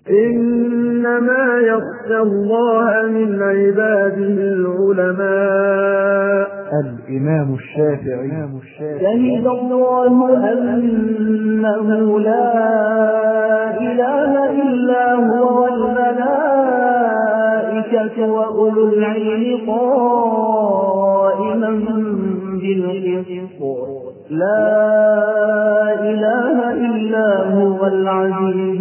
إنما يخشى الله من عباده العلماء. الإمام الشافعي. شهد الله أنه لا إله إلا هو والملائكة وأولو العلم قائما بالقسط لا إله إلا هو العزيز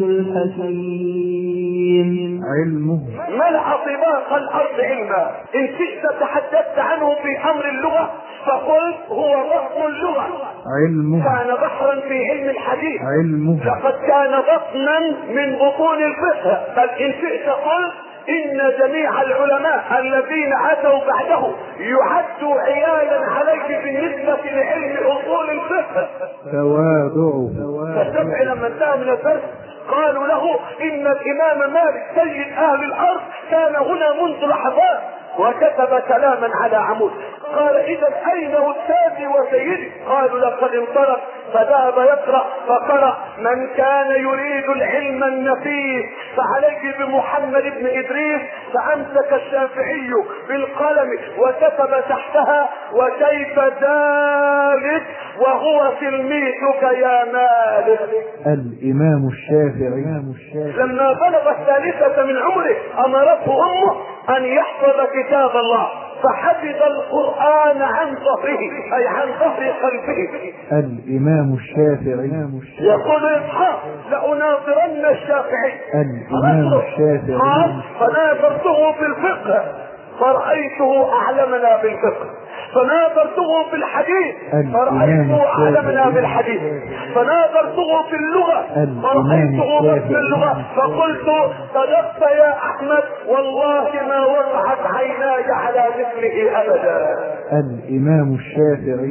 الحكيم. علمه ملأ طباق الأرض علما. إن شئت تحدثت عنه في أمر اللغة فقلت هو ضخم اللغة. علمه كان بحرا في علم الحديث. علمه لقد كان بطنا من بطون الفقه. بل إن شئت قلت إن جميع العلماء الذين أتوا بعده يعدوا عيالا عليه بالنسبة لعلم أصول الفقه. تواضعه. فالشافعي لما انتهى من الدرس قالوا له إن الإمام مالك سيد أهل الأرض كان هنا منذ لحظات، وكتب كلاما على عمود. قال إذا أين أستاذي وسيدي؟ قالوا لقد انطلق فذهب يقرأ فقرأ من كان يريد العلم النفيس فعليه بمحمد بن إدريس. فأمسك الشافعي بالقلم وكتب تحتها وكيف ذلك وهو تلميذك يا مالك. الإمام الشافعي. لما بلغ الثالثة من عمره أمرته أمه أن يحفظ كتاب الله فحفظ القرآن عن ظهره أي عن ظهر قلبه. الإمام الشافعي. يقول إسحاق لأناظرن الشافعي. الإمام الشافعي. قال فناظرته في الفقه فرأيته أعلمنا بالفقه، فناظرته في الحديث فرأيته أعلمنا بالحديث، فناظرته في اللغة فرأيته في اللغة. فقلت صدقت يا أحمد والله ما وقعت عيناي على مثله أبدا. الإمام الشافعي.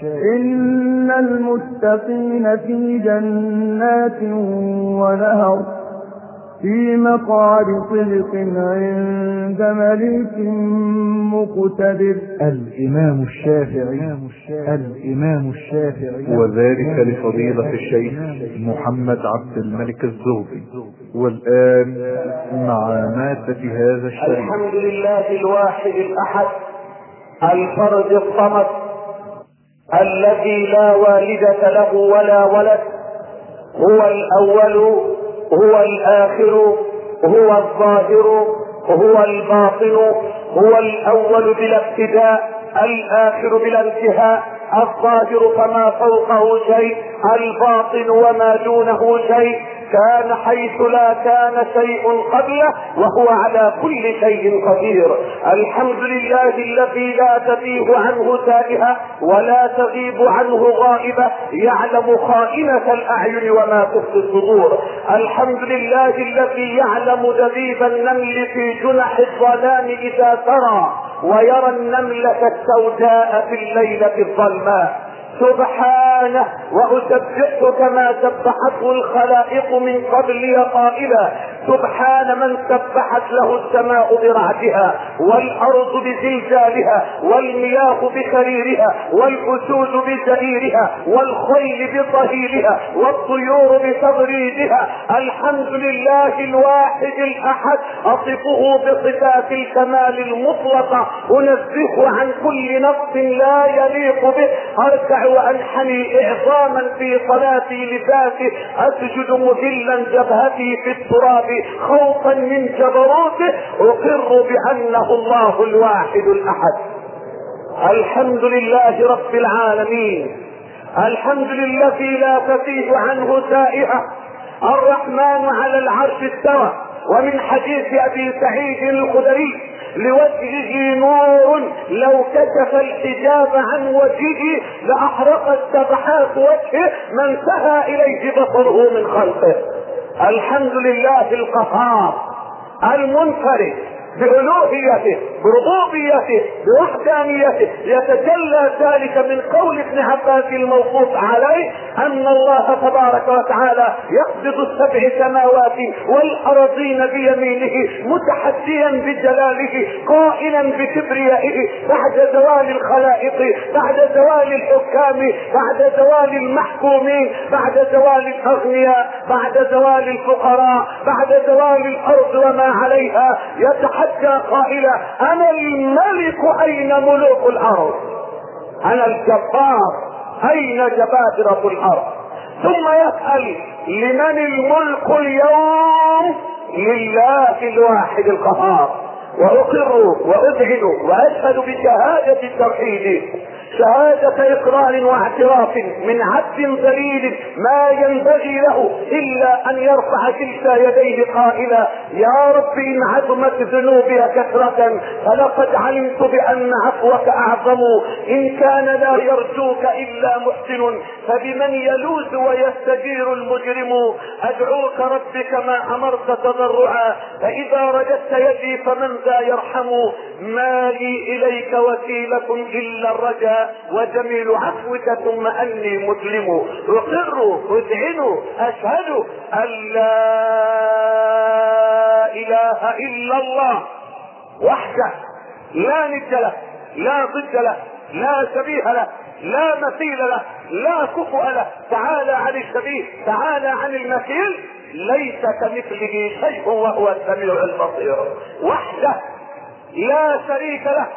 إن المتقين في جنات ونهر في مقعد صدق عند مليك مقتدر. الإمام الشافعي. الإمام الشافعي. وذلك لفضيلة الشيخ محمد عبد الملك الزغبي. والآن مع مادة هذا الشريف. الحمد لله الواحد الأحد الفرد الصمد الذي لا والدة له ولا ولد، هو الأول هو الآخر هو الظاهر هو الباطن، هو الأول بلا ابتداء الآخر بلا انتهاء، الظاهر فما فوقه شيء الباطن وما دونه شيء، كان حيث لا كان شيء قبله وهو على كل شيء قدير. الحمد لله الذي لا تزيغ عنه تائهة ولا تغيب عنه غائبة، يعلم خائنة الأعين وما تخفي الصدور. الحمد لله الذي يعلم دبيب النمل في جنح الظلام إذا سرى، ويرى النملة السوداء في الليلة الظلماء. سبحانه وأسبحه كما سبحته الخلائق من قبل قائلا. سبحان من سبحت له السماء برعدها والأرض بزلزالها والمياه بخريرها والأسود بزئيرها والخيل بطهيرها والطيور بتضريدها. الحمد لله الواحد الأحد أصفه بصفات الكمال المطلقة، أنزه عن كل نقص لا يليق به، أركع وأنحني إعظاما في صلاتي لذاته، أسجد مذلا جبهتي في التراب خوفا من جبروته، أقر بأنه الله الواحد الأحد. الحمد لله رب العالمين، الحمد لله لا تزيغ عنه تائهة، الرحمن على العرش استوى. ومن حديث أبي سعيد الخدري لوجهه نور لو كشف الحجاب عن وجهه لأحرقت سبحات وجهه ما انتهى إليه بصره من خلقه. الحمد لله القهار المنفرد بألوهيته بربوبيته بوحدانيته، يتجلى ذلك من قول ابن عباس الموقوف عليه ان الله تبارك وتعالى يقبض السبع سماوات والارضين بيمينه متحديا بجلاله قائلا بكبريائه بعد زوال الخلائق، بعد زوال الحكام، بعد زوال المحكومين، بعد زوال الاغنياء، بعد زوال الفقراء، بعد زوال الارض وما عليها، يتحدى قائلا انا الملك اين ملوك الارض، انا الجبار اين جبابرة الارض. ثم يسأل لمن الملك اليوم؟ لله الواحد القهار. واقر واذعن واشهد بشهادة التوحيد شهادة اقرار واعتراف من عبد ذليل ما ينبغي له الا ان يرفع كلتا يديه قائلا يا رب ان عظمت ذنوبي كثرة فلقد علمت بان عفوك اعظم، ان كان لا يرجوك الا محسن فبمن يلوذ ويستجير المجرم، ادعوك رب كما امرت تضرعا فاذا رددت يدي فمن ذا يرحم، ما لي اليك وسيلة الا الرجاء وجميل عفوك ثم اني مسلم، اقر اذعن اشهد ان لا اله الا الله وحده لا ند له لا ضد له لا شبيه له لا مثيل له لا كفؤ له، تعالى عن الشبيه تعالى عن المثيل، ليس كمثله شيء وهو السميع البصير، وحده لا شريك له،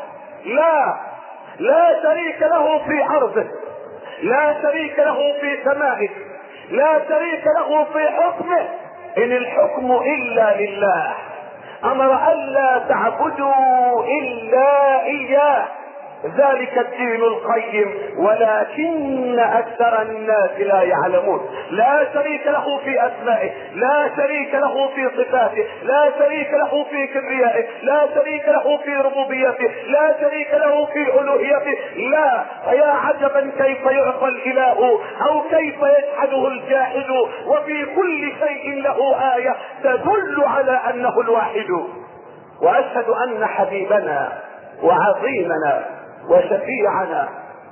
لا شريك له في ارضه، لا شريك له في سمائه، لا شريك له في حكمه، ان الحكم الا لله، امر الا تعبدوا الا اياه، ذلك الدين القيم ولكن اكثر الناس لا يعلمون. لا شريك له في اسمائه، لا شريك له في صفاته، لا شريك له في كبريائه، لا شريك له في ربوبيته، لا شريك له في الوهيته، لا. فيا عجبا كيف يعطى الاله او كيف يجحده الجاحد، وفي كل شيء له آية تدل على انه الواحد. واشهد ان حبيبنا وعظيمنا وشفيعنا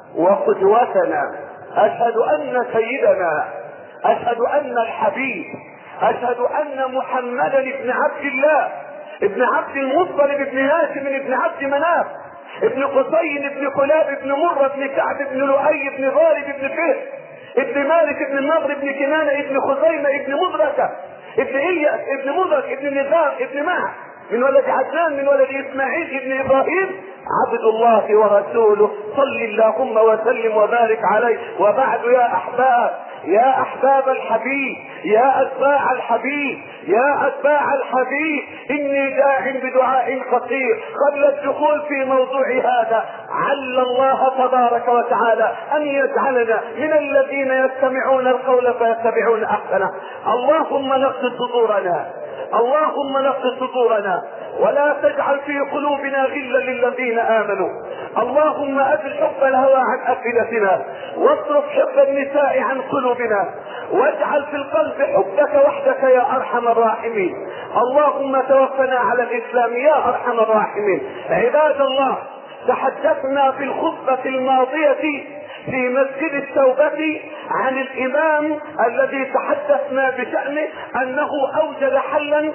وقدوتنا، اشهد ان سيدنا، اشهد ان الحبيب، اشهد ان محمدا ابن عبد الله ابن عبد المطلب ابن هاشم ابن عبد مناف ابن قصي ابن كلاب ابن مرة ابن كعب ابن لؤي ابن غالب ابن فهر ابن مالك ابن النضر ابن كنانة ابن خزيمة ابن مدركة ابن إلياس ابن مدرك ابن نظام ابن معه من ولد عدنان من ولد اسماعيل ابن ابراهيم عبد الله ورسوله، صل اللهم وسلم وبارك عليه. وبعد يا احباب، يا احباب الحبيب، يا اتباع الحبيب، يا اتباع الحبيب، اني داع بدعاء قصير قبل الدخول في موضوع هذا. عل الله تبارك وتعالى ان يجعلنا من الذين يستمعون القول فيتبعون احسنه. اللهم نقض صدورنا، اللهم نقض صدورنا، ولا تجعل في قلوبنا غلا للذين امنوا. اللهم اجل حب الهوى عن افئدتنا، واصرف حب النساء عن قلوبنا، واجعل في القلب حبك وحدك يا ارحم الراحمين. اللهم توفنا على الاسلام يا ارحم الراحمين. عباد الله، تحدثنا في الخطبة الماضية في مسجد التوبة عن الامام الذي تحدثنا بشأنه انه اوجد حلا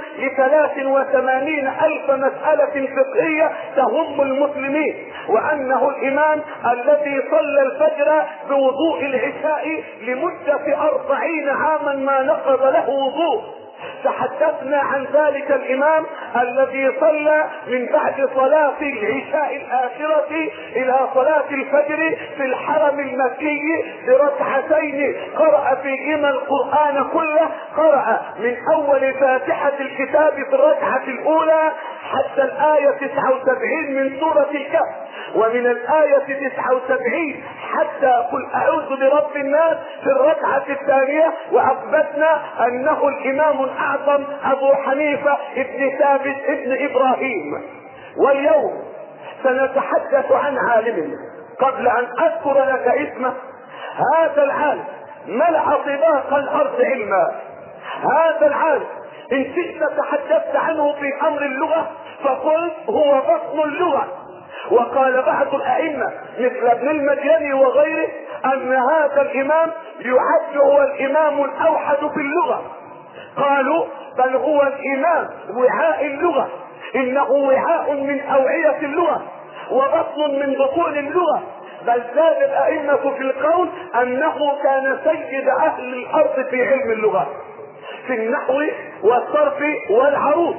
ل83,000 مسألة فقهية تهم المسلمين، وانه الامام الذي صلى الفجر بوضوء العشاء لمدة 40 عاما ما نقض له وضوء. تحدثنا عن ذلك الامام الذي صلى من بعد صلاة العشاء الاخرة الى صلاة الفجر في الحرم المكي بركعتين، قرأ فيهما القرآن كله، قرأ من اول فاتحة الكتاب في الركعة الاولى حتى الآية 79 من سورة الكهف، ومن الآية 79 حتى قل اعوذ برب الناس في الركعة الثانية، واثبتنا انه الامام الاعظم ابو حنيفة ابن ثابت ابن ابراهيم. واليوم سنتحدث عن عالم قبل ان اذكر لك اسمه. هذا العالم ملأ طباق الارض علما، هذا العالم ان شئت تحدثت عنه في امر اللغة فقلت هو بطن اللغة. وقال بعض الائمة مثل ابن المديني وغيره ان هذا الامام يعد هو الامام الاوحد في اللغة. قالوا بل هو الامام وعاء اللغة، انه وعاء من اوعية اللغة وبطن من بطون اللغة. بل زاد الائمة في القول انه كان سيد اهل الارض في علم اللغة، في النحو والصرف والعروض.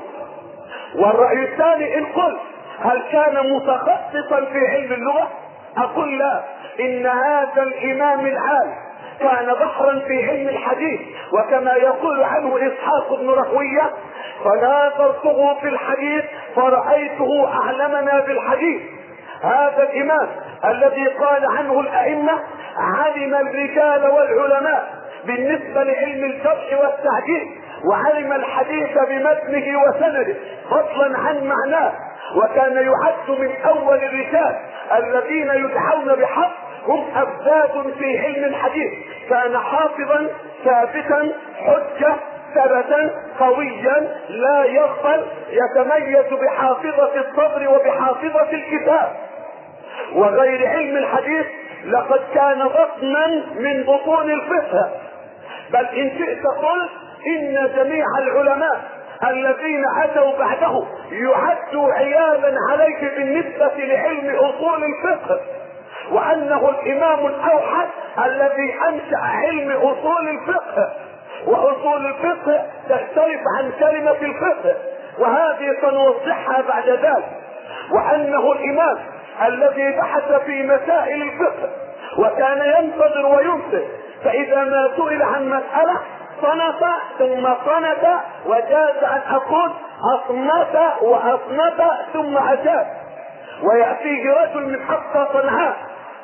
والرأي الثاني ان قلت هل كان متخصصا في علم اللغة؟ اقول لا، ان هذا الامام العالم كان بحرا في علم الحديث، وكما يقول عنه اسحاق بن راهويه فناظرته في الحديث فرأيته اعلمنا بالحديث. هذا الامام الذي قال عنه الائمة علم الرجال والعلماء بالنسبة لعلم الجرح والتعديل، وعلم الحديث بمتنه وسنده فضلا عن معناه، وكان يعد من اول الرجال الذين يدعون بحق هم افذاذ في علم الحديث. كان حافظا ثابتا حجة ثبتا قويا لا يغفل، يتميز بحافظة الصبر وبحافظة الكتاب. وغير علم الحديث لقد كان بطنا من بطون الفقه. بل ان شئت قل ان جميع العلماء الذين اتوا بعده يعدوا عيالا عليه بالنسبة لعلم اصول الفقه، وانه الامام الاوحد الذي انشأ علم اصول الفقه. واصول الفقه تختلف عن كلمة الفقه، وهذه سنوضحها بعد ذلك. وانه الامام الذي بحث في مسائل الفقه وكان ينتظر وينصت، فاذا ما سئل عن مسألة صنف ثم صنت، وجاز ان اقول اصنت واصنت ثم اجاب. ويأتيه رجل من اقصى صنعاء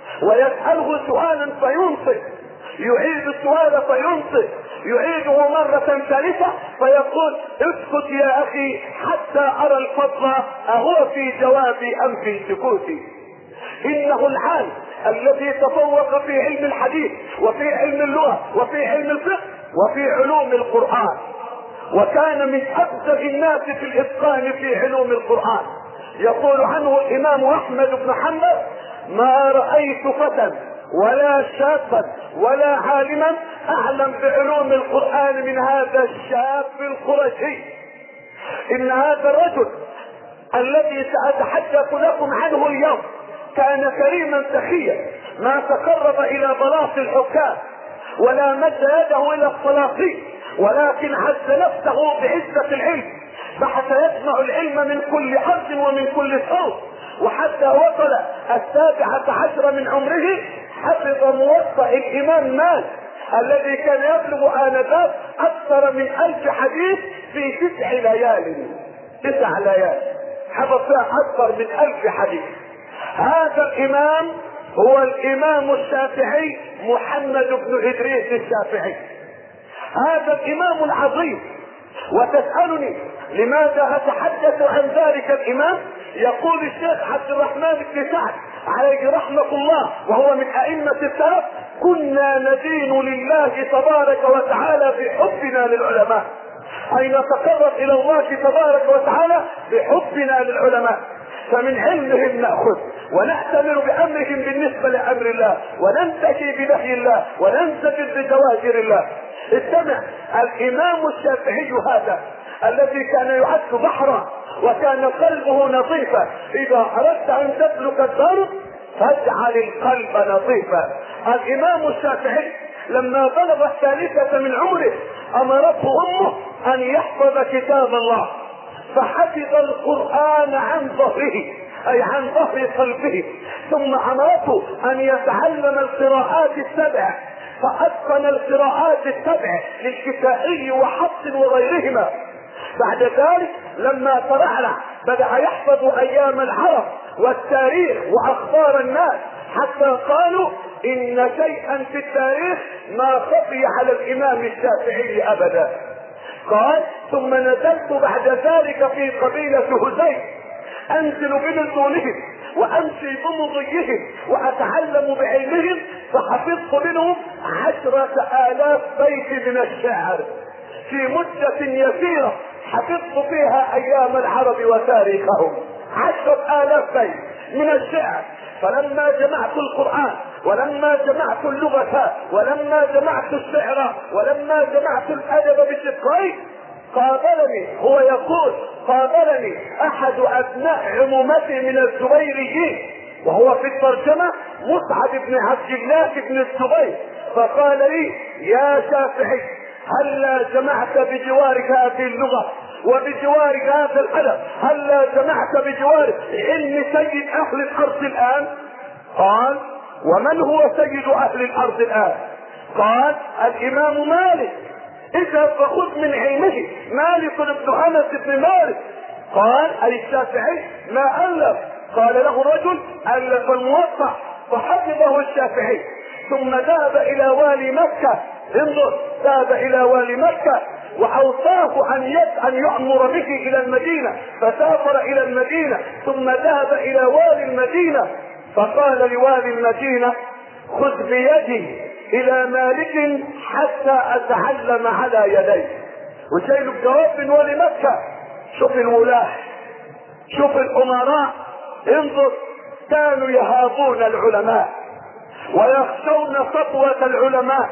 ويسأله سؤالا فينصت، يعيد السؤال فينصت، يعيده مرة ثالثة فيقول اسكت يا اخي حتى ارى الفضل اهو في جوابي ام في سكوتي. انه العالم الذي تفوق في علم الحديث وفي علم اللغة وفي علم الفقه وفي علوم القرآن، وكان من ابدع الناس في الاتقان في علوم القرآن. يقول عنه الامام احمد بن حنبل ما رأيت فتى ولا شابا ولا عالما اعلم بعلوم القرآن من هذا الشاب القرشي. ان هذا الرجل الذي سأتحدث لكم عنه اليوم كان كريما سخيا، ما تقرب الى بلاط الحكام ولا مد يده الى السلاطين، ولكن عز نفسه بعزة العلم، بحث يجمع العلم من كل ارض ومن كل صوت، وحتى وصل 17 من عمره حفظ موطأ الامام مالك الذي كان يبلغ آنذاك اكثر من 1000 حديث في 9 ليال. 9 ليال حفظ فيها اكثر من 1000 حديث. هذا الامام هو الامام الشافعي محمد بن ادريس الشافعي، هذا الامام العظيم. وتسألني لماذا اتحدث عن ذلك الامام؟ يقول الشيخ عبد الرحمن بن سعد عليه رحمة الله وهو من ائمة السلف كنا ندين لله تبارك وتعالى بحبنا للعلماء، اي نتقرب الى الله تبارك وتعالى بحبنا للعلماء، فمن علمهم نأخذ ونأتمر بأمرهم بالنسبة لأمر الله، وننتهي بنهي الله، وننسجد بزواجر الله. استمع، الإمام الشافعي هذا الذي كان يعد بحرا وكان قلبه نظيفا، إذا أردت أن تسلك الدرب فاجعل القلب نظيفا. الإمام الشافعي لما بلغ 3 من عمره أمرته أمه أن يحفظ كتاب الله، فحفظ القرآن عن ظهره اي عن ظهر قلبه، ثم امرته ان يتعلم القراءات ال7 فاتقن القراءات ال7 للكسائي وحفص وغيرهما. بعد ذلك لما ترعرع بدأ يحفظ ايام العرب والتاريخ واخبار الناس، حتى قالوا ان شيئا في التاريخ ما خفي على الامام الشافعي ابدا. قال ثم نزلت بعد ذلك في قبيلة هذيل انزل بنزولهم وامشي بمضيهم واتعلم بعلمهم، فحفظت منهم 10,000 بيت من الشعر في مدة يسيرة حفظت فيها ايام العرب وتاريخهم. 10,000 بيت من الشعر. فلما جمعت القرآن ولما جمعت اللغة ولما جمعت الشعر ولما جمعت الأدب بشقيه قابلني، هو يقول قابلني أحد أبناء عمومتي من الزبيريين، وهو في الترجمة مصعب بن عبد الله بن الزبير، فقال لي: يا شافعي، هلا جمعت بجوارك هذه اللغة وبجوارك هذا الأدب، هلا جمعت بجوارك علم سيد أهل الأرض الآن؟ قال: ومن هو سيد أهل الأرض الآن؟ قال: الإمام مالك. إذا فخذ من علمه مالك بن أنس بن مالك. قال: أي الشافعي ما ألف؟ قال له رجل: ألف الموطأ، فحفظه الشافعي، ثم ذهب إلى والي مكة. انظر، ذهب إلى والي مكة وأوصاه أن يأمر به إلى المدينة، فسافر إلى المدينة ثم ذهب إلى والي المدينة فقال لوالي المدينة: خذ بيدي إلى مالك حتى أتعلم على يديه. وشيل الجواب من والي مكة. شوف الولاة، شوف الأمراء، انظر، كانوا يهابون العلماء ويخشون سطوة العلماء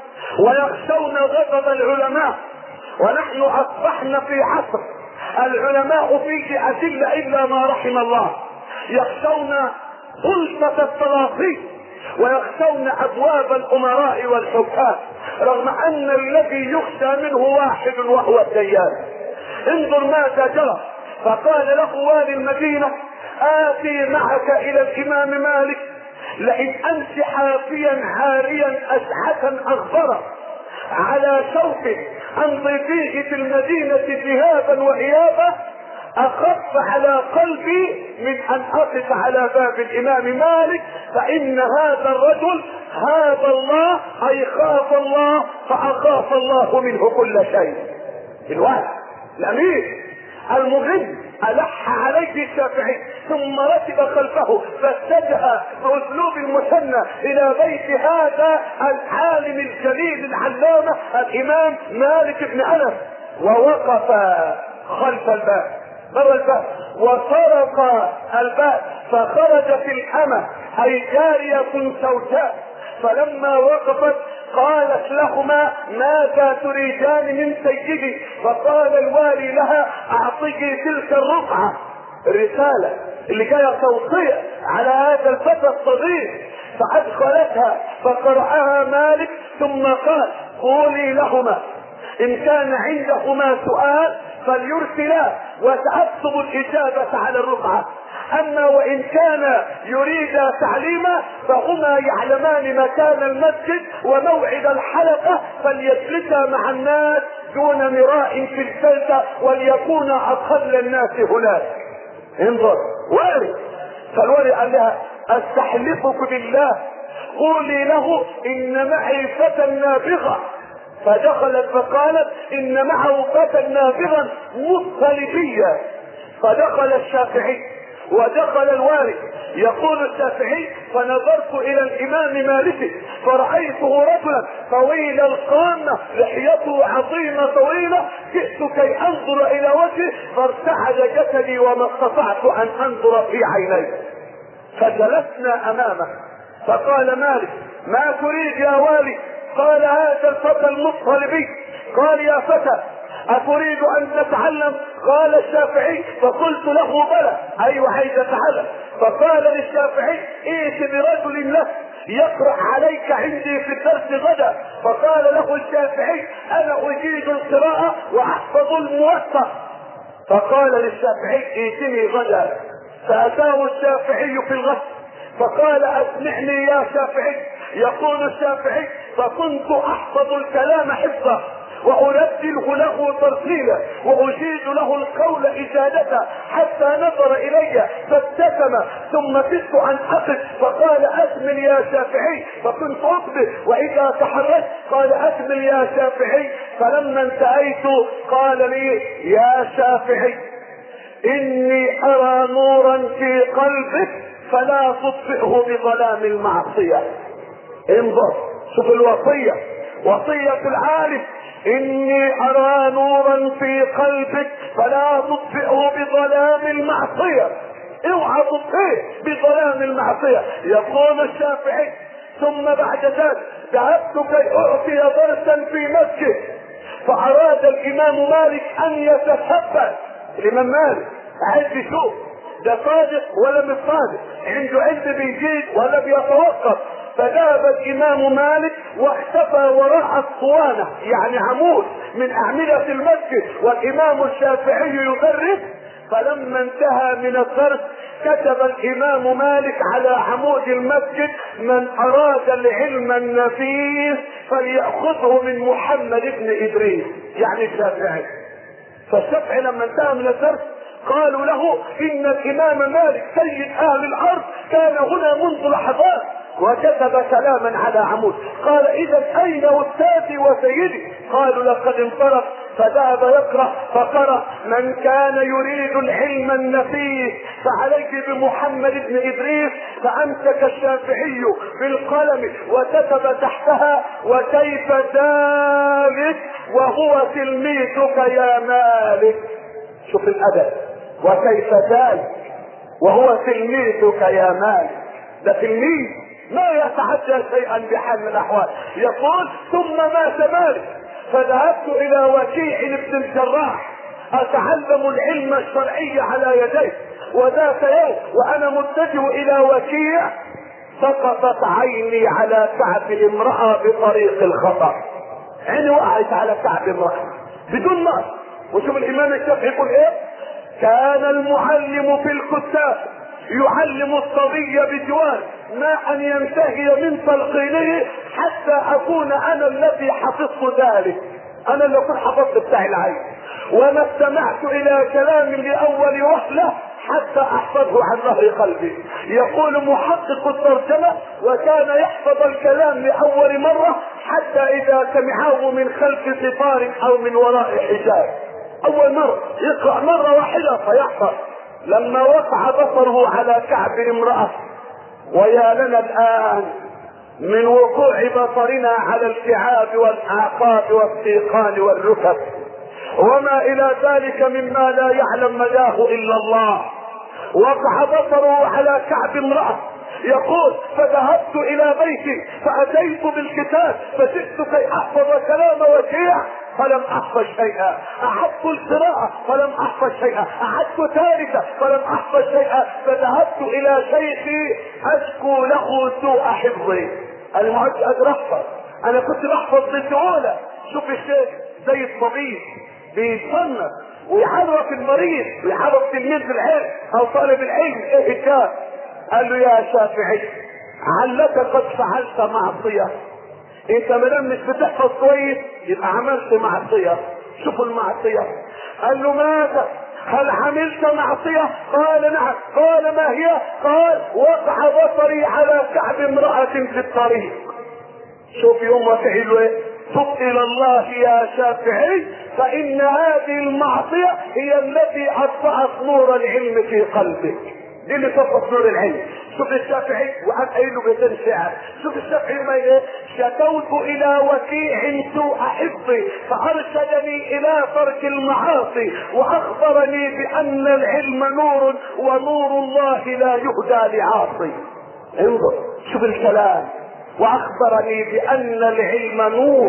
ويخشون غضب العلماء، ونحن أصبحنا في عصر العلماء فيه أذلة إلا ما رحم الله، يخشون سلطة السلاطين ويخشون أبواب الأمراء والحكام، رغم أن الذي يخشى منه واحد وهو الديان. انظر ماذا جرى. فقال له والي المدينة: آتي معك إلى الإمام مالك، لئن أمس حافيا عاريا أشعثا أغبرا على شوك أمضي فيه في المدينة ذهابا وإيابا أخف على قلبي من أن أقف على باب الإمام مالك، فإن هذا الرجل هاب الله، أي خاف الله، فأخاف الله منه كل شيء. الواحد الأمير المهم ألح عليه الشافعي ثم ركب خلفه فاتجه بأسلوب المثنى إلى بيت هذا العالم الجليل العلامة الإمام مالك بن أنس، ووقف خلف الباب بر الباب وطرق الباب، فخرجت الأمة أي جارية سوداء، فلما وقفت قالت لهما: ماذا تريدان من سيدي؟ فقال الوالي لها: اعطيكي تلك الرقعة، الرسالة اللي جاية توصية على هذا الفتى الصغير. فادخلتها فقرأها مالك ثم قال: قولي لهما ان كان عندهما سؤال فليرسلا وسأكتب الإجابة على الرقعة، اما وان كان يريد تعليما فهما يعلمان مكان المسجد وموعد الحلقة، فليجلسا مع الناس دون مراء في الجلسة وليكون اقل الناس هناك. انظر والي. فالولي قال لها: استحلفك بالله قولي له ان معي فتى نابغة. فدخلت فقالت: ان معه فتى نابغا مطلبيا. فدخل الشافعي ودخل الوالي. يقول الشافعي: فنظرت الى الامام مالك فرأيته رجلا طويل القامة، لحيته عظيمة طويلة، جئت كي انظر الى وجهه فارتعد جسدي وما استطعت ان انظر في عينيه. فجلسنا امامه فقال مالك: ما تريد يا والي؟ قال: هذا الفتى المطلبي. قال: يا فتى أتريد أن تتعلم؟ قال الشافعي. فقلت له: بلى. أيوة عايز أتعلم. فقال للشافعي: ائت برجل لك يقرأ عليك عندي في الدرس غدا. فقال له الشافعي: أنا أجيد القراءة وأحفظ الموطأ. فقال للشافعي: ائتني غدا. فأتاه الشافعي في الغد فقال: اسمعني يا شافعي. يقول الشافعي: فكنت احفظ الكلام حفظا وأردله له ترتيلا وأجيد له القول إجادة حتى نظر إلي فابتسم ثم كدت أن أقف فقال: أكمل يا شافعي. فكنت أقبل وإذا تحركت قال: أكمل يا شافعي. فلما انتهيت قال لي: يا شافعي إني أرى نورا في قلبك فلا تطفئه بظلام المعصية. انظر، شوف الوصية، وصية العالم: إني أرى نورا في قلبك فلا تطفئه بظلام المعصية. اوعى تطفئه بظلام المعصية. يقول الشافعي: ثم بعد ذلك ذهبت كي اعطي درسا في مسجد، فاراد الامام مالك ان يتثبت. الامام مالك عايز يشوف ده صادق ولا مش صادق، عنده علم بيزيد ولا بيتوقف. فذهب الامام مالك واختفى وراء اسطوانه، يعني عمود من اعمده المسجد، والامام الشافعي يدرس. فلما انتهى من الدرس كتب الامام مالك على عمود المسجد: من اراد العلم النفيس فليأخذه من محمد بن ادريس، يعني الشافعي. فالشافعي لما انتهى من الدرس قالوا له: ان الامام مالك سيد اهل الارض كان هنا منذ لحظات، وكتب كلاما على عمود. قال: اذا اين استاذي وسيدي؟ قالوا: لقد انصرف. فذهب يقرأ فقرأ: من كان يريد العلم النفيس فعليه بمحمد بن ادريس. فامسك الشافعي بالقلم وكتب تحتها: وكيف ذلك وهو تلميذك يا مالك. شوف الادب، وكيف ذلك وهو تلميذك يا مالك. ده تلميذ ما يتعدى شيئا بحال من الاحوال. يقول: ثم مات مالك فذهبت الى وكيع بن الجراح اتعلم العلم الشرعي على يديه. وذات يوم وانا متجه الى وكيع سقطت عيني على كعب امرأة بطريق الخطأ. عيني وقعت على كعب امرأة بدون نقص. وشوف الامام الشافعي يقول ايه: كان المعلم في الكتاب يعلم الصبي بجوار ما ان ينتهي من تلقينه حتى اكون انا الذي حفظت ذلك، انا اللي كنت حفظت بتاع العين. وما استمعت الى كلام لاول وهله حتى احفظه عن ظهر قلبي. يقول محقق الترجمه: وكان يحفظ الكلام لاول مره حتى اذا سمعه من خلف ستار او من وراء حجاب. اول مره يقرا مره واحده فيحفظ. لما وقع بصره على كعب امرأة، ويا لنا الآن من وقوع بصرنا على الكعاب والأعقاب والسيقان والركب وما إلى ذلك مما لا يعلم مداه إلا الله. وقع بصره على كعب امرأة. يقول: فذهبت إلى بيتي فأتيت بالكتاب فجئت كي أحفظ كلام وكيع فلم احفظ شيئا، اعدت القراءة فلم احفظ شيئا، اعدت ثالثة فلم احفظ شيئا. فذهبت الى شيخي اشكو له سوء حفظي. انا ما عدتش قادر احفظ، انا كنت بحفظ بسهولة. شوف الشيخ زي الطبيب بيتصنف ويعرف المريض ويعرف تلميذ العلم او طالب العلم ايه كان. قال له: يا شافعي علك قد فعلت معصية، انت مدام مش بتحفظ كويس يبقى عملت معصية. شوفوا المعصية. قال له: ماذا؟ هل عملت معصية؟ قال: نعم. قال: ما هي؟ قال: وقع بصري على كعب امرأة في الطريق. شوف يوم وفعل ايه؟ تب الى الله يا شافعي فان هذه المعصية هي التي اطفأت نور العلم في قلبك. دي اللي تطفأ نور العلم. شوف الشافعي وقال قايل له بيتين شعر. شوف الشافعي ما ايه: شكوت الى وكيع سوء حفظي فارشدني الى ترك المعاصي واخبرني بان العلم نور ونور الله لا يهدى لعاصي. انظر شوف الكلام: واخبرني بان العلم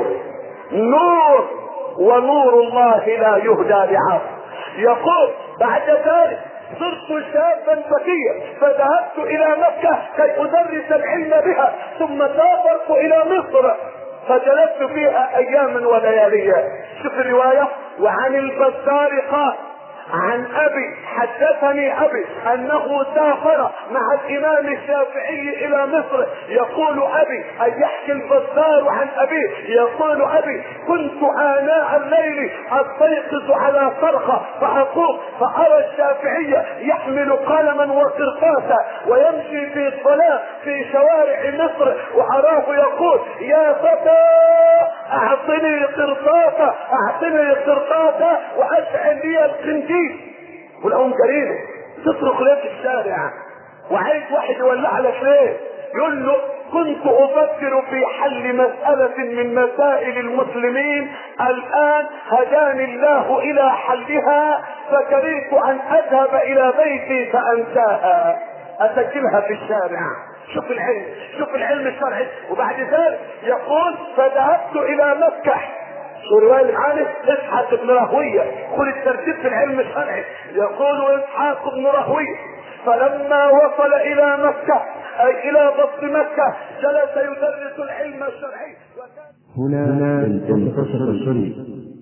نور ونور الله لا يهدى لعاصي. يقول: بعد ذلك صرت شابا ذكيا فذهبت الى مكة كي ادرس العلم بها، ثم سافرت الى مصر فجلست فيها اياما ولياليا. شوف الرواية: وعن البزار قال: عن ابي حدثني ابي انه سافر مع الامام الشافعي الى مصر. يقول ابي اي يحكي البزار عن ابيه، يقول ابي: كنت اناء الليل استيقظ على صرخة فاقوم فارى الشافعي يحمل قلما وقرطاسا ويمشي في الصلاة في شوارع مصر، واراه يقول: يا فتى اعطني قرطاسا اعطني قرطاسا واشعل لي القنديل. والأم جريمة تصرخ ليه في الشارع وعايز واحد يولع لك ليه؟ يقول له: كنت افكر في حل مسألة من مسائل المسلمين، الان هداني الله الى حلها فكرهت ان اذهب الى بيتي فانساها. اسجلها في الشارع. شوف العلم، شوف العلم الشرعي. وبعد ذلك يقول فذهبت الى مكة. شو الرواية اللي معانا؟ اسحاق بن راهوية، خذ الترتيب في العلم الشرعي. يقول اسحاق بن راهوية فلما وصل الى مكة اي الى بطن مكة جلس يدرس العلم الشرعي. هنا منتصف الشريف.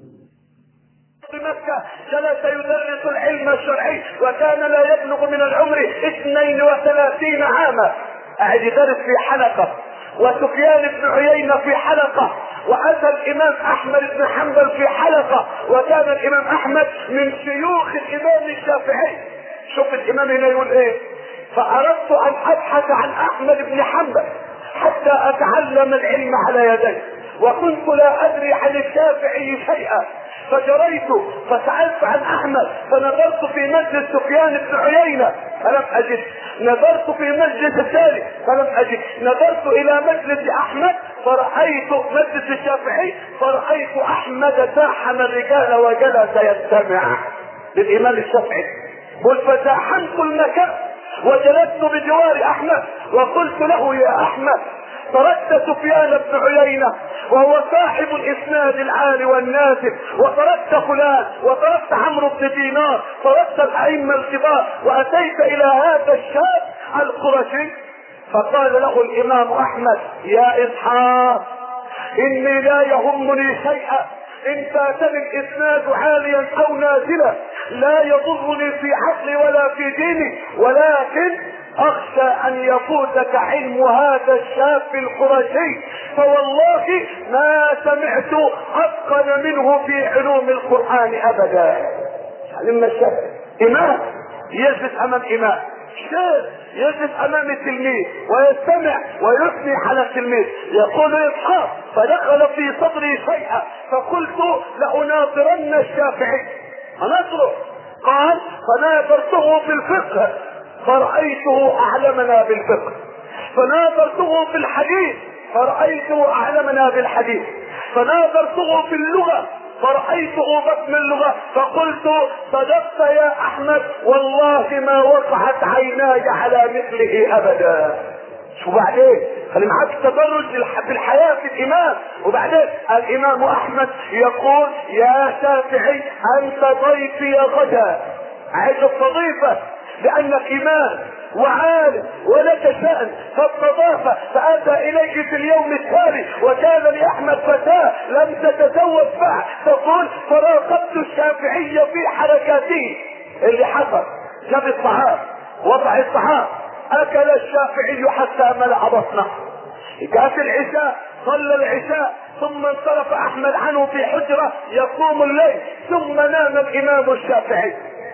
بمكة جلس يدرس العلم الشرعي وكان لا يبلغ من العمر 32 عاما. قاعد يدرس في حلقة، وسفيان بن عيينة في حلقة، وأتى الإمام أحمد بن حنبل في حلقة، وكان الإمام أحمد من شيوخ الإمام الشافعي. شوف الإمام هنا يقول إيه: فأردت أن أبحث عن أحمد بن حنبل حتى أتعلم العلم على يديه، وكنت لا أدري عن الشافعي شيئا، فجريت فسألت عن أحمد، فنظرت في مجلس سفيان بن عيينة فلم أجد، نظرت في مجلس الثاني فلم أجد، نظرت إلى مجلس أحمد فرأيت مجلس الشافعي فرأيت أحمد زاحم الرجال وجلس يستمع للإمام الشافعي. قل فزاحمت المكان وجلست بجوار أحمد وقلت له: يا أحمد، تركت سفيان بن عيينة وهو صاحب الاسناد العالي والناسب، وتركت فلان، وتركت عمرو بن دينار، تركت الائمه الكبار، واتيت الى هذا الشاب القرشي. فقال له الامام احمد: يا اسحاق، اني لا يهمني شيئا ان فاتني الاسناد عاليا او نازلا، لا يضرني في عقلي ولا في ديني، ولكن اخشى ان يفوتك علم هذا الشاب القرشي، فوالله ما سمعت اتقن منه في علوم القرآن ابدا. علم الشاب امام يجلس امام امام، شيخ يجلس امام التلميذ ويستمع ويثني على التلميذ. يقول اسحاق: فدخل في صدري شيئا فقلت لأناظرن الشافعي. انظره. قال: فناظرته في الفقه فرأيته اعلمنا بالفقه، فناظرته في الحديث فرأيته اعلمنا بالحديث، فناظرته في اللغة فرأيته بطن اللغة، فقلت: صدقت يا احمد، والله ما وقعت عيناي على مثله ابدا. شو بعدين؟ خلي معاك التدرج في الحياة في الامام. وبعدين الامام احمد يقول: يا شافعي، انت ضيفي غدا، عايز تضيفه لانك امام وعالم ولك شأن، فاستضاف فاتى اليه في اليوم التالي، وكان لاحمد فتاة لم تتزوج بعد، تقول: فراقبت الشافعي في حركاته. اللي حصل جاب الطعام، وضع الطعام، اكل الشافعي حتى ملأ بطنه، جاءت العشاء، صلى العشاء، ثم انصرف احمد عنه في حجرة يقوم الليل، ثم نام الامام الشافعي،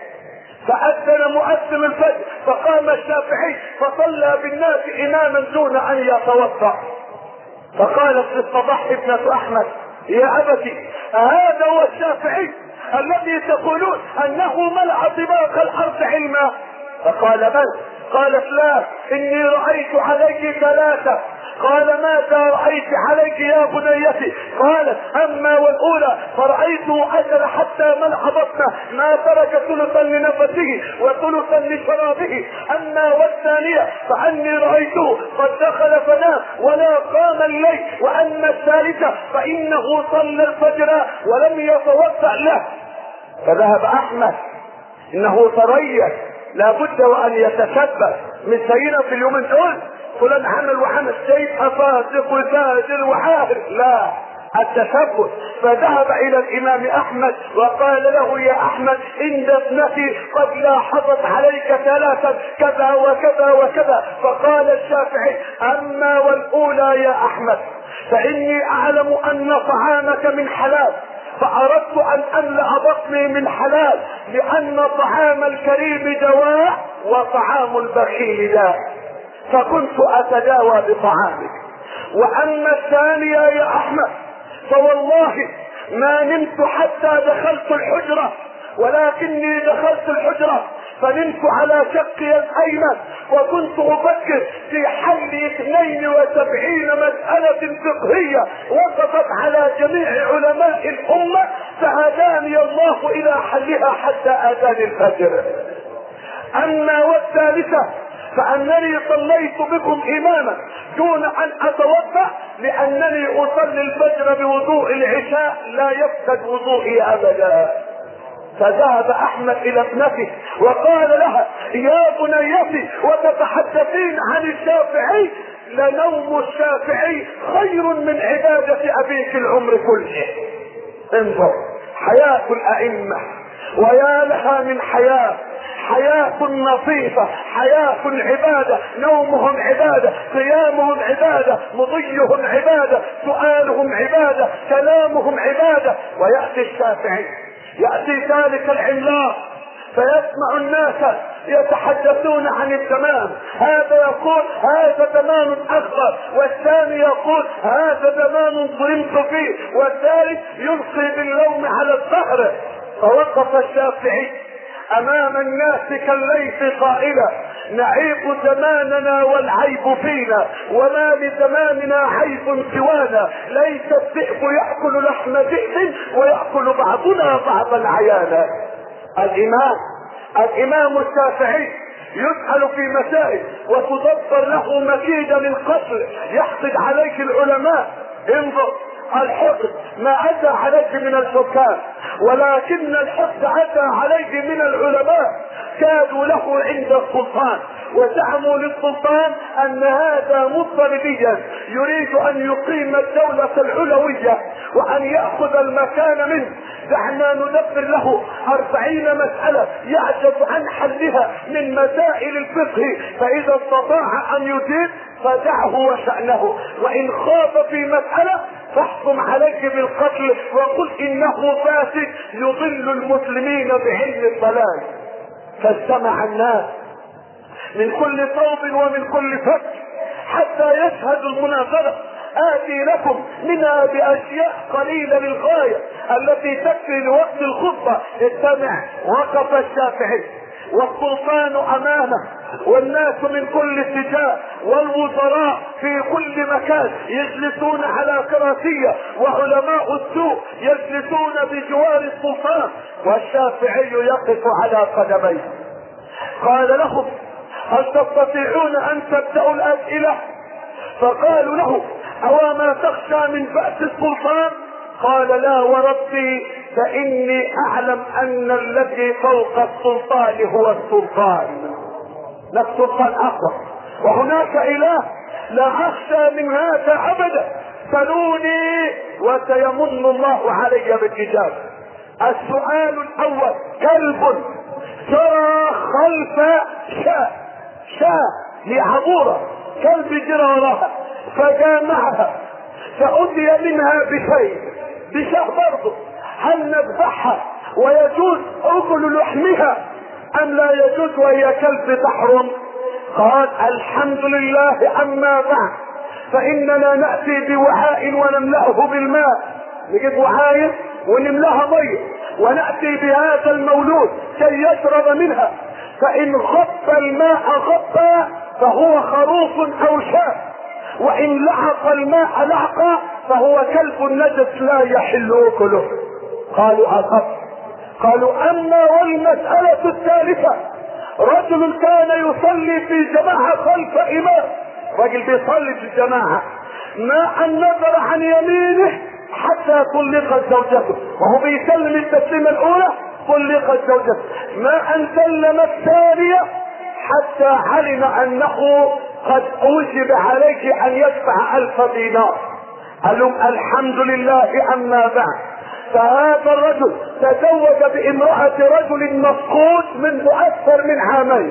فأذن مؤذن الفجر، فقام الشافعي فصلى بالناس اماما دون ان يتوضا. فقالت في الصباح ابنة احمد: يا ابتي، هذا هو الشافعي الذي تقولون انه ملأ طباق الارض علما؟ فقال: بل. قالت: لا، اني رأيت عليك ثلاثة. قال: ماذا رأيت عليك يا بنيتي؟ قالت: اما والاولى فرأيته اكل حتى ملأ بطنه، ما ترك ثلثا لنفسه وثلثا لشرابه. اما والثانية فاني رأيته قد دخل فنام ولا قام الليل. واما الثالثة فانه صلى الفجر ولم يتوضأ له. فذهب احمد، انه تريث لابد وان يتثبت من سيدنا في اليومين دول فلان عمل وعمل، شيء فاسق وفاجر وعاهر، لا، التثبت. فذهب الى الامام احمد وقال له: يا احمد، ان ابنتي قد لاحظت عليك ثلاثا كذا وكذا وكذا. فقال الشافعي: اما والاولى يا احمد فاني اعلم ان طعامك من حلال، فاردت ان املأ بطني من حلال، لان طعام الكريم دواء وطعام البخيل داء، فكنت اتداوى بطعامك. واما الثانية يا احمد فوالله ما نمت حتى دخلت الحجرة، ولكني دخلت الحجرة فنمت على شقي الايمن، وكنت افكر في حل 72 مسألة فقهية وقفت على جميع علماء الامة، فهداني الله الى حلها حتى اتاني الفجر. اما والثالثة فانني صليت بكم اماما دون ان اتوضا لانني اصلي الفجر بوضوء العشاء لا يفسد وضوئي ابدا. فذهب احمد الى ابنته وقال لها يا بنيتي وتتحدثين عن الشافعي، لنوم الشافعي خير من عبادة ابيك العمر كله. انظر حياة الائمة، ويا لها من حياة، حياة نظيفة، حياة عبادة، نومهم عبادة، قيامهم عبادة، مضيهم عبادة، سؤالهم عبادة، كلامهم عبادة. ويأتي الشافعي، يأتي ذلك العملاق فيسمع الناس يتحدثون عن الزمان، هذا يقول هذا زمان اخضر، والثاني يقول هذا زمان ظلمت فيه، والثالث يلقي باللوم على الظهر. فوقف الشافعي امام الناس كالليث قائلا نعيب زماننا والعيب فينا، وما لزماننا عيب سوانا، ليس الذئب يأكل لحم ذئب ويأكل بعضنا بعضا عيانا. الامام الشافعي يسأل في مسائل وتدبر له مكيدة للقتل يحقد عليه العلماء. انظر الحقد ما اتى عليه من الحكام، ولكن الحقد اتى عليه من العلماء. كادوا له عند السلطان وزعموا للسلطان ان هذا مضطربيا يريد ان يقيم الدولة العلوية وان يأخذ المكان منه. دعنا ندبر له 40 مسألة يعجز عن حلها من مسائل الفقه، فاذا استطاع ان يجيب فدعه وشأنه، وان خاف في مسألة فاحكم عليه بالقتل وقل انه فاسد يضل المسلمين بعلم الضلال. فاجتمع الناس من كل صوب ومن كل فج حتى يشهدوا المناظرة. آتي لكم منها بأشياء قليلة للغاية التي تكفي لوقت الخطبة. استمع. وقف الشافعي والسلطان امامه والناس من كل اتجاه والوزراء في كل مكان يجلسون على كراسي، وعلماء السوء يجلسون بجوار السلطان، والشافعي يقف على قدميه. قال لهم هل تستطيعون ان تبدأوا الاسئلة؟ فقالوا له او ما تخشى من بأس السلطان؟ قال لا وربي فاني اعلم ان الذي فوق السلطان هو السلطان، لا السلطان اقوى، وهناك اله لا اخشى من هذا ابدا. سلوني وسيمن الله علي بالإجابة. السؤال الاول: كلب جرى خلف شاة لعبورة، كلب جرى وراها فجامعها فأتي منها بشاة برضه، هل نذبحها ويجوز أكل لحمها أم لا يجوز وهي كلب تحرم؟ قال الحمد لله عما بعد، فإننا نأتي بوعاء ونملأه بالماء، نجيب وعاء ونملأها مية ونأتي بهذا المولود كي يشرب منها، فإن غب الماء غبا فهو خروف أو شاة، وإن لعق الماء لعقا فهو كلب نجس لا يحل أكله. قالوا أخف. قالوا أما والمسألة الثالثة: رجل كان يصلي في جماعة خلف إمام، رجل بيصلي في الجماعة، ما أن نظر عن يمينه حتى طلقت زوجته، وهو بيسلم التسليمة الأولى طلقت زوجته، ما أن سلم الثانية حتى علم أنه قد أوجب عليه أن يدفع 1000 دينار. قال لهم الحمد لله أما بعد، فهذا الرجل تزوج بامرأة رجل مفقود منذ أكثر من عامين،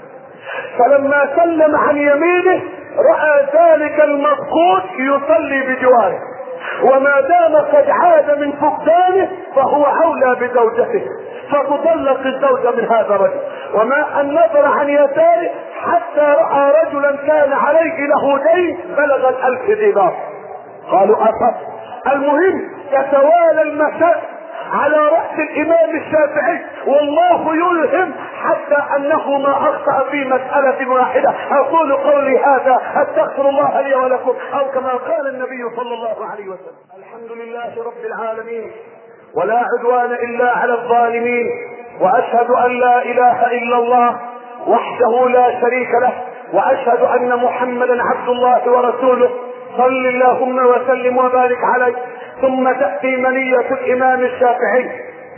فلما سلم عن يمينه رأى ذلك المفقود يصلي بجواره، وما دام قد عاد من فقدانه فهو أولى بزوجته، فتطلق الزوجة من هذا الرجل. وما أن نظر عن يساره حتى رأى رجلا كان عليه له دين بلغ 1000 دينار. قالوا أصف. المهم يتوالى المساء على رأس الإمام الشافعي، والله يلهم حتى أنه ما أخطأ في مسألة واحدة. أقول قولي هذا أستغفر الله لي ولكم، أو كما قال النبي صلى الله عليه وسلم: الحمد لله رب العالمين، ولا عدوان إلا على الظالمين، وأشهد أن لا إله إلا الله وحده لا شريك له، واشهد ان محمدا عبد الله ورسوله صل اللهم وسلم وبارك عليه. ثم تأتي منية الامام الشافعي،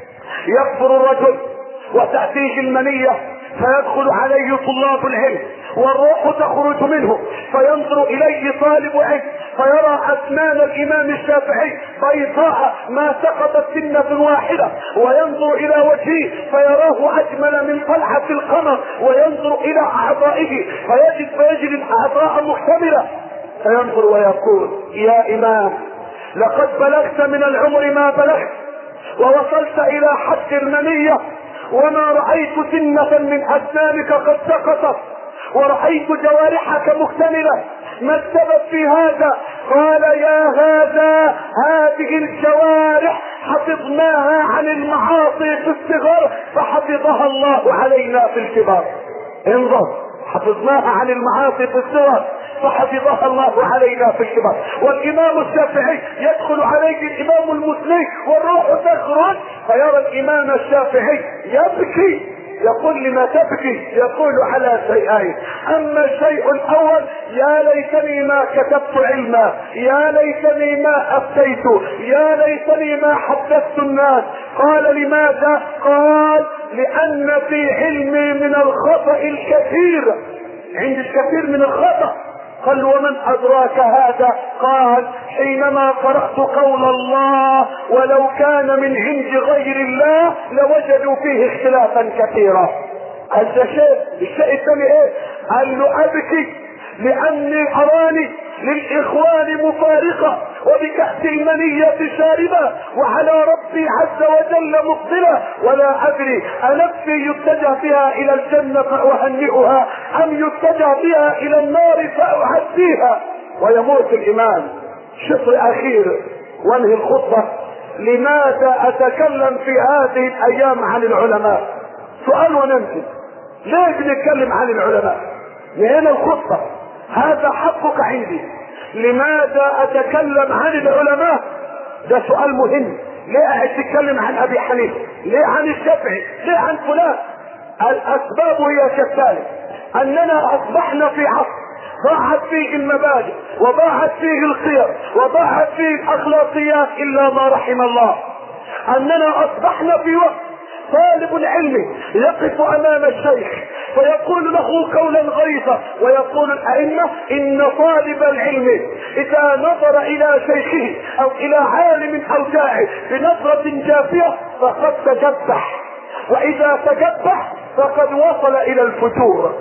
يكفر الرجل وتأتيه المنية فيدخل عليه طلاب العلم والروح تخرج منه، فينظر اليه طالب علم فيرى اسنان الامام الشافعي بيضاء ما سقطت سنة واحدة، وينظر الى وجهه فيراه اجمل من طلعة القمر، وينظر الى اعضائه فيجد الاعضاء مكتملة، فينظر ويقول يا امام لقد بلغت من العمر ما بلغت ووصلت الى حد المنية، وما رأيت سنة من اسنانك قد سقطت، ورأيت جوارحك مكتملة، ما السبب في هذا؟ قال يا هذا هذه الجوارح حفظناها عن المعاصي في الصغر فحفظها الله علينا في الكبار. انظر، حفظناها عن المعاصي في الصغر فحفظها الله علينا في الكبار. والامام الشافعي يدخل عليه الامام المسلم والروح تخرج فيرى الامام الشافعي يبكي، يقول لما تبكي؟ يقول على شيئين، اما الشيء الاول يا ليتني ما كتبت علما، يا ليتني ما افتيت، يا ليتني ما حدثت الناس. قال لماذا؟ قال لان في علمي من الخطأ الكثير، عندي الكثير من الخطأ. قال ومن ادراك هذا؟ قال حينما قرأت قول الله ولو كان من عند غير الله لوجدوا فيه اختلافا كثيرا. هذا شيء. الشيء الثاني ايه؟ قال له ابكي لاني اراني للاخوان مفارقة وبكأس المنية شاربة وعلى ربي عز وجل مقبلة، ولا ادري انفسي يتجه بها الى الجنة فاهنئها ام يتجه بها الى النار فاعزيها. ويموت الامام. شطر اخير وانهي الخطبة. لماذا اتكلم في هذه الايام عن العلماء؟ سؤال وننتهي. ليه بنتكلم عن العلماء؟ لهنا الخطبة، هذا حقك عندي. لماذا اتكلم عن العلماء؟ ده سؤال مهم. ليه قاعد تتكلم عن ابي حنيفه؟ ليه عن الشافعي؟ ليه عن فلان؟ الاسباب هي كالتالي: اننا اصبحنا في عصر ضاعت فيه المبادئ وضاعت فيه القيم وضاعت فيه الاخلاقيات الا ما رحم الله. اننا اصبحنا في وقت طالب العلم يقف امام الشيخ فيقول له قولا غيظا، ويقول الائمه ان طالب العلم اذا نظر الى شيخه او الى عالم او داعي بنظره جافيه فقد تجبح، واذا تجبح فقد وصل الى الفتور.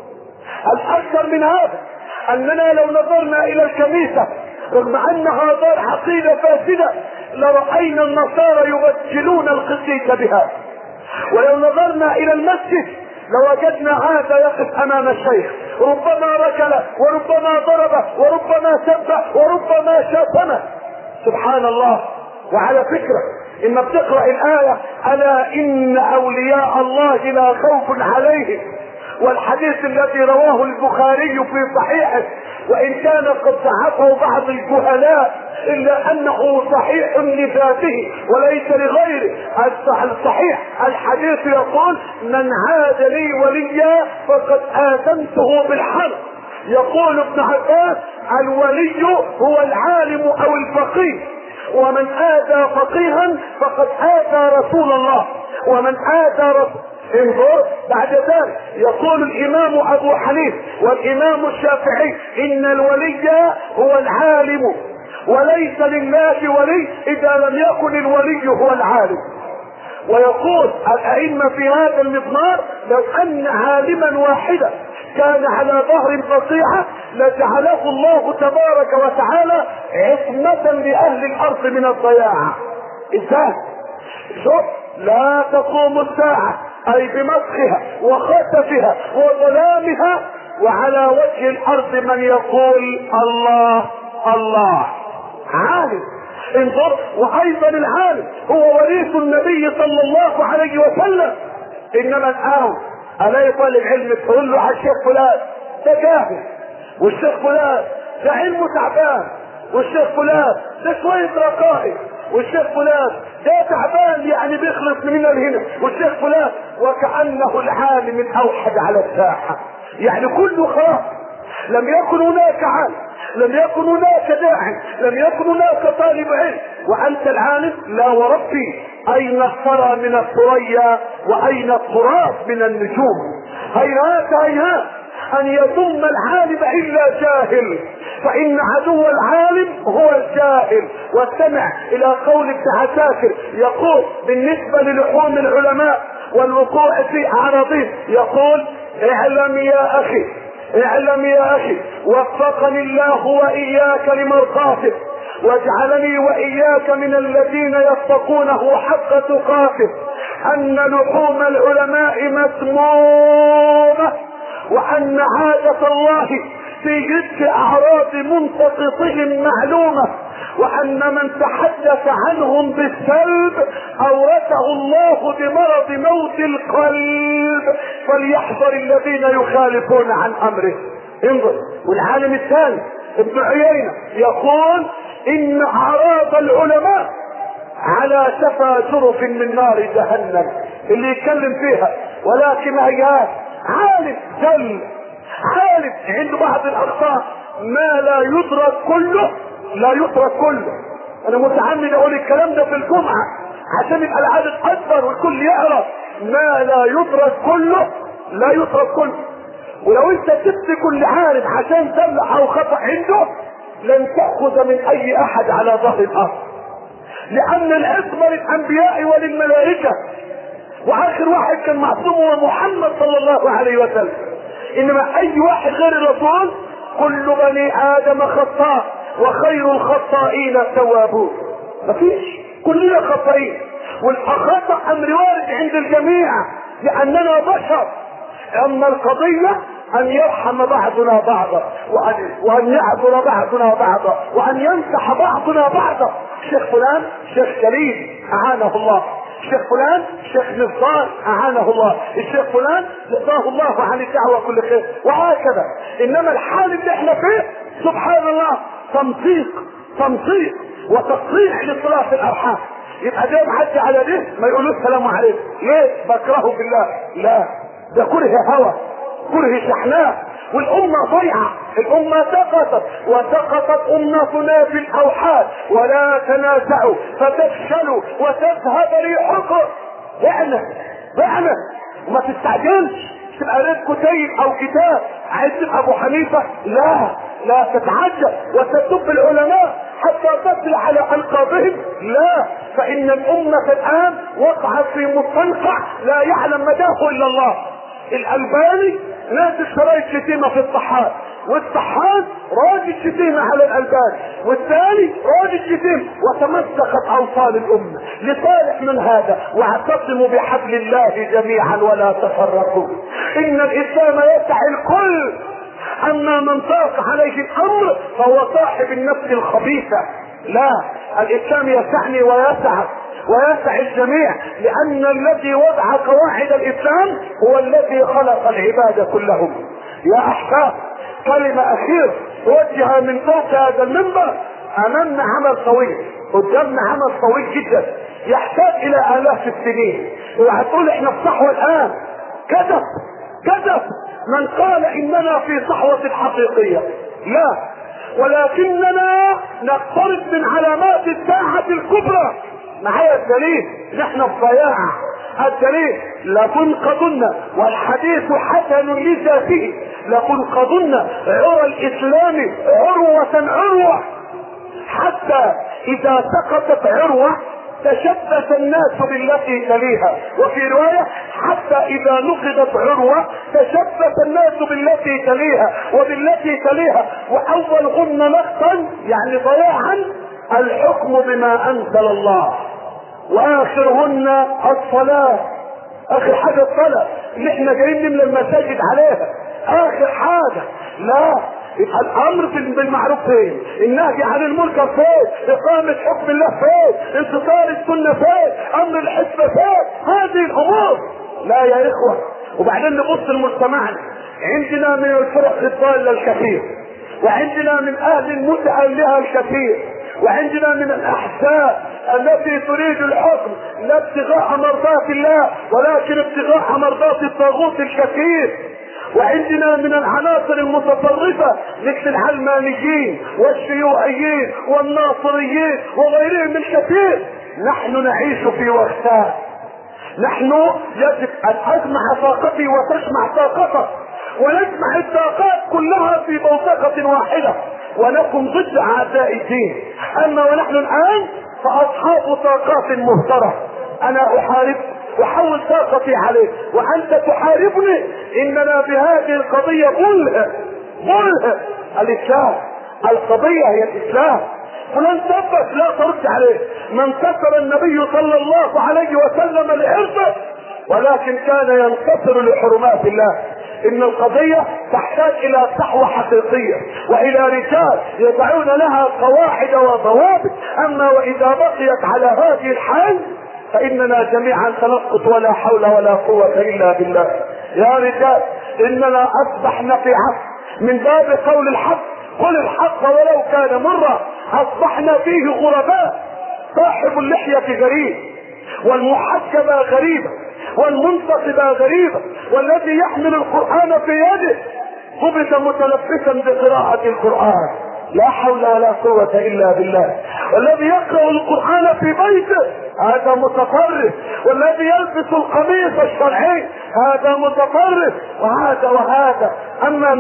الاكثر من هذا اننا لو نظرنا الى الكنيسه رغم انها دار عقيده فاسده لراينا النصارى يبجلون القسيس بها، ولو نظرنا الى المسجد لوجدنا هذا يقف امام الشيخ ربما ركل وربما ضرب وربما سب وربما شتمه. سبحان الله. وعلى فكره اما بتقرا الايه الا ان اولياء الله لا خوف عليهم، والحديث الذي رواه البخاري في صحيحه وان كان قد ضعفه بعض الجهلاء الا انه صحيح لذاته وليس لغيره. الصحيح الحديث يقول من عاد لي وليا فقد آذنته بالحرب. يقول ابن عباس الولي هو العالم او الفقيه، ومن آذى فقيها فقد آذى رسول الله، ومن آذى رسول. انظر بعد ذلك يقول الامام ابو حنيفه والامام الشافعي ان الولي هو العالم وليس لله ولي اذا لم يكن الولي هو العالم. ويقول الائمه في هذا المضمار لو ان عالما واحدا كان على ظهر القطيعه لجعله الله تبارك وتعالى عصمه لاهل الارض من الضياع. ازاي؟ شوف، لا تقوم الساعه اي بمسخها وخسفها وظلامها وعلى وجه الارض من يقول الله الله. عالم. انظر، وايضا العالم هو وريث النبي صلى الله عليه وسلم. انما الان الا طالب علم تقول له على الشيخ فلان ده جاهل، والشيخ فلان ده علمه تعبان، والشيخ فلان ده شويه رقائق، والشيخ فلان ده تعبان يعني بيخلص من هنا لهنا، والشيخ فلان وكأنه العالم الاوحد على الساحة. يعني كله خلاص، لم يكن هناك عالم، لم يكن هناك داعي، لم يكن هناك طالب علم، وانت العالم لا وربي اين الثرى من الثريا واين التراب من النجوم. هيهات هيهات ان يضم العالم الا جاهل، فان عدو العالم هو الجاهل. واستمع الى قول ابن عساكر يقول بالنسبة للحوم العلماء والوقوع في اعراضهم، يقول اعلم يا اخي، اعلم يا اخي وفقني الله واياك لمرضاته، واجعلني واياك من الذين يتقونه حق تقاته، ان لحوم العلماء مسمومة، وان عادة الله في جد اعراض منتقصهم معلومة، وان من تحدث عنهم بالسلب اورثه الله بمرض موت القلب، فليحذر الذين يخالفون عن امره. انظر. والعالم الثاني ابن عيينة يقول ان اعراض العلماء على شفا جرف من نار جهنم، اللي يتكلم فيها. ولكن هيهات عالم جل، عالم عنده بعض الاخطاء ما لا يدرك كله، لا يترك كله. انا متعمد اقول الكلام ده في الجمعة عشان يبقى العدد اكبر والكل يعرف ما لا يترك كله، لا يترك كله. ولو انت سبت كل عارف عشان تملح او خطأ عنده لن تأخذ من اي احد على ظهر الارض، لان العصمة للانبياء وللملائكة، واخر واحد كان معصوم هو محمد صلى الله عليه وسلم. انما اي واحد غير الرسول كل بني ادم خطاء وخير الخطائين التوابون. مفيش، كلنا خطائين، والخطأ امر وارد عند الجميع لاننا بشر. اما القضية ان يرحم بعضنا بعضا، وان يعذر بعضنا بعضا، وان ينصح بعضنا بعضا. شيخ فلان شيخ كريم اعانه الله، الشيخ فلان شيخ نصار اعانه الله، الشيخ فلان جزاه الله عن الدعوة كل خير، وهكذا. انما الحال اللي احنا فيه سبحان الله تمصيق وتصريح لصلاة الارحام. يبقى ده معدي على ده ما يقولوش السلام عليكم، ليه؟ بكرهه بالله؟ لا، ده كره هوى، كره شحناء، والامة ضيعة، الامة وسقطت امتنا في الاوحاد. ولا تنازعوا فتفشلوا وتذهب ريحكم. بعنا وما تستعجلش تبقى قريت كتيب او كتاب عايز تبقى ابو حنيفة، لا تتعجل وتسب العلماء حتى تصل على القابهم، لا، فان الامة الان وقعت في مستنقع لا يعلم مداه الا الله. الالباني نازل شرايط شتيمة في الصحات، والصحات راجل شتيمة على الالباني، والثاني راجل شتيمة، وتمزقت اوصال الامة لصالح من هذا. واعتصموا بحبل الله جميعا ولا تفرقوا، ان الاسلام يسع الكل، اما من طاق عليه الامر فهو صاحب النفس الخبيثة. لا، الاسلام يسعني ويسع الجميع، لان الذي وضع قواعد الاسلام هو الذي خلق العباد كلهم. يا احباب، كلمة اخيرة توجه من فوق هذا المنبر. امامنا عمل طويل، قدامنا عمل طويل جدا يحتاج الى الاف السنين. وهتقول احنا في صحوة الان، كذب من قال اننا في صحوة الحقيقية، لا، ولكننا نقترب من علامات الساعة الكبرى. معايا الدليل؟ نحن في ضياع. الدليل لتنقضن، والحديث حسن لذاته، لتنقضن عرى الاسلام عروة حتى اذا سقطت عروة تشبث الناس بالتي تليها، وفي رواية حتى اذا نقضت عروة تشبث الناس بالتي تليها وبالتي تليها، واولهن نقطا يعني ضياعا الحكم بما انزل الله، واخرهن الصلاة. اخر حاجة الصلاة اللي احنا جايين نملى المساجد عليها، اخر حاجة. لا، يبقى الامر بالمعروف فين؟ النهي عن المنكر فين؟ اقامة حكم الله فين؟ انتصار السنة فين؟ امر الحسبة فين؟ هذه الامور. لا يا اخوة. وبعدين نبص لمجتمعنا، عندنا من الفرق الضالة الكثير، وعندنا من اهل المتعة لها الكثير، وعندنا من الاحزاب التي تريد الحكم لا ابتغاء مرضات الله ولكن ابتغاء مرضات الطاغوت الكثير. وعندنا من العناصر المتطرفة مثل العلمانيين والشيوعيين والناصريين وغيرهم من كثير. نحن نعيش في وقتها، نحن يجب ان اجمع طاقتي وتجمع طاقتك، ونجمع الطاقات كلها في بوتقة واحدة ونكن ضد اعداء الدين. اما ونحن الان فاصحاب طاقات مهترة، انا احول طاقتي عليك وانت تحاربني. اننا بهذه القضية ملهم الاسلام، القضية هي الاسلام. فلن ثبت لا ترد عليه. من كسر النبي صلى الله عليه وسلم لعرضه، ولكن كان ينتصر لحرمات الله. ان القضية تحتاج الى صحوة حقيقية والى رجال يضعون لها قواعد وضوابط. اما واذا بقيت على هذه الحال فاننا جميعا سنسقط ولا حول ولا قوة الا بالله. يا رجال اننا اصبحنا في عصر من باب قول الحق، قل الحق ولو كان مرة. اصبحنا فيه غرباء. صاحب اللحية غريب، والمحجبة غريبة، والمنتصبة غريبة، والذي يحمل القرآن في يده قبض متلبسا بقراءة القرآن. لا حول ولا قوة الا بالله. والذي يقرأ القرآن في بيته هذا متطرف، والذي يلبس القميص الشرعي هذا متطرف، وهذا. اما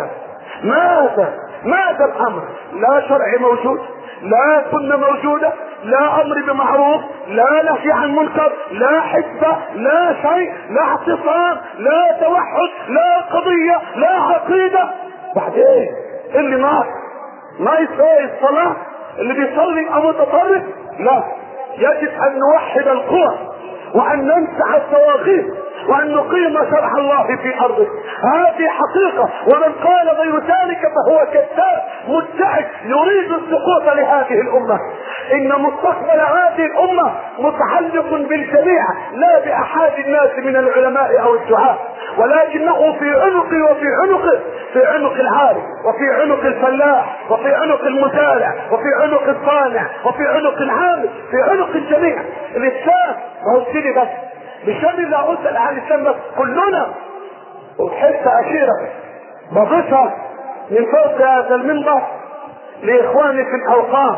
ماذا الامر؟ لا شرع موجود، لا سنة موجودة، لا امر بمعروف، لا نهي عن منكر، لا حسبة، لا شيء، لا اعتصام، لا توحد، لا قضية، لا عقيدة. بعدين اللي ما يسوي الصلاة اللي بيصلي او متطرف. لا، يجب ان نوحد القوى وان ننسع الطواغيت وان نقيم شرع الله في ارضه. هذه حقيقة، ومن قال غير ذلك فهو كذاب مدعي يريد السقوط لهذه الامة. ان مستقبل هذه الامة متعلق بالجميع، لا باحد الناس من العلماء او الدعاة، ولكنه في عنقي وفي عنقه، في عنق العارف وفي عنق الفلاح وفي عنق المزارع وفي عنق الصانع وفي عنق العامل، في عنق الجميع. الاسلام ما هو سيدي بس بشان لا اسال عن الاسلام بس، كلنا. وحته اخيره بضيفها من فوق هذا المنبر لاخواني في الاوقاف.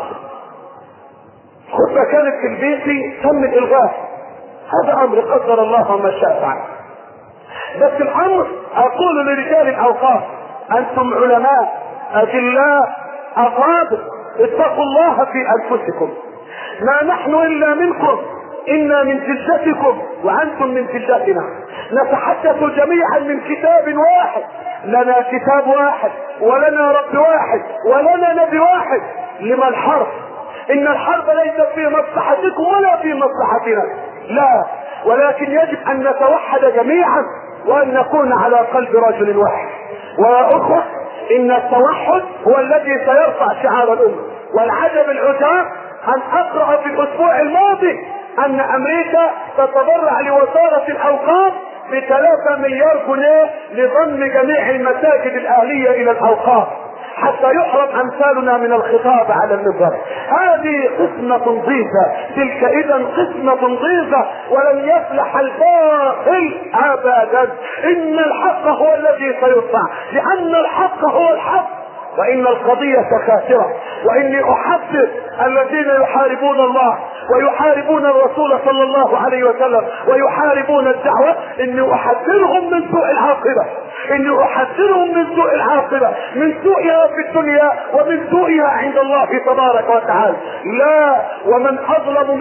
خطبه كانت في البيت تم الالغاء، هذا امر قدر الله ما شاء فعل. بس الامر اقول لرجال الاوقاف: انتم علماء اجلاء افاضل، اتقوا الله في انفسكم. ما نحن الا منكم، انا من جلدتكم وانتم من جلدتنا. نتحدث جميعا من كتاب واحد، لنا كتاب واحد ولنا رب واحد ولنا نبي واحد. لما الحرب؟ ان الحرب ليست في مصلحتكم ولا في مصلحتنا، لا، ولكن يجب ان نتوحد جميعا وان نكون على قلب رجل واحد. ويا اخوة، ان التوحد هو الذي سيرفع شعار الامة. والعجب العجاب ان اقرأ في الاسبوع الماضي ان امريكا تتبرع لوزارة الاوقاف ب3 مليار جنيه لضم جميع المساجد الاهلية الى الاوقاف حتى يحرم امثالنا من الخطاب على المنبر. هذه قسمة ضيفة، تلك اذا قسمة ضيفة، ولن يفلح الباطل ابدا. ان الحق هو الذي سيرفع، لان الحق هو الحق، وان القضية خاسرة. واني احذر الذين يحاربون الله ويحاربون الرسول صلى الله عليه وسلم ويحاربون الدعوة، اني احذرهم من سوء العاقبة، اني احذرهم من سوء العاقبة، من سوءها في الدنيا ومن سوءها عند الله تبارك وتعالى. لا، ومن اظلم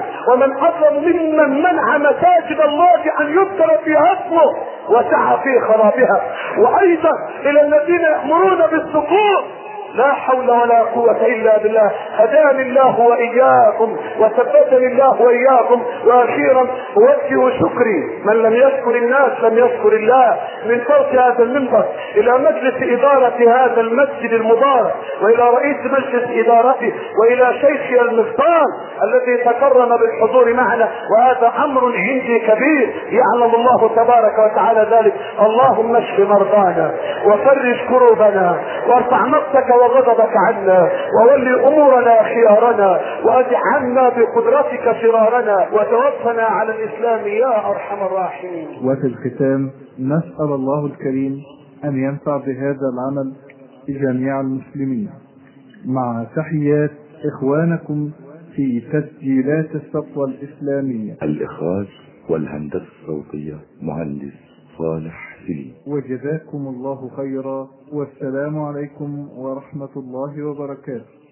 ممن منع مساجد الله ان يذكر فيها اسمه وسعى في خرابها. وايضا الى الذين يأمرون بالسقوط، لا حول ولا قوة الا بالله. هداني الله واياكم وثبتني الله واياكم. واخيرا اوجه شكري، من لم يشكر الناس لم يشكر الله، من فوق هذا المنبر الى مجلس ادارة هذا المسجد المبارك، والى رئيس مجلس ادارته، والى شيخي المفتان الذي تكرم بالحضور معنا. وهذا امر عندي كبير يعلم الله تبارك وتعالى ذلك. اللهم اشف مرضانا وفرج كروبنا وارفع مقتك غضبك عنا، وولي امورنا خيارنا، وادع عنا بقدرتك فرارنا، وتوفنا على الاسلام يا ارحم الراحمين. وفي الختام نسأل الله الكريم أن ينفع بهذا العمل جميع المسلمين، مع تحيات إخوانكم في تسجيلات الصفوة الإسلامية. الإخراج والهندسة الصوتية مهندس صالح سليم. وجزاكم الله خيرا، والسلام عليكم ورحمة الله وبركاته.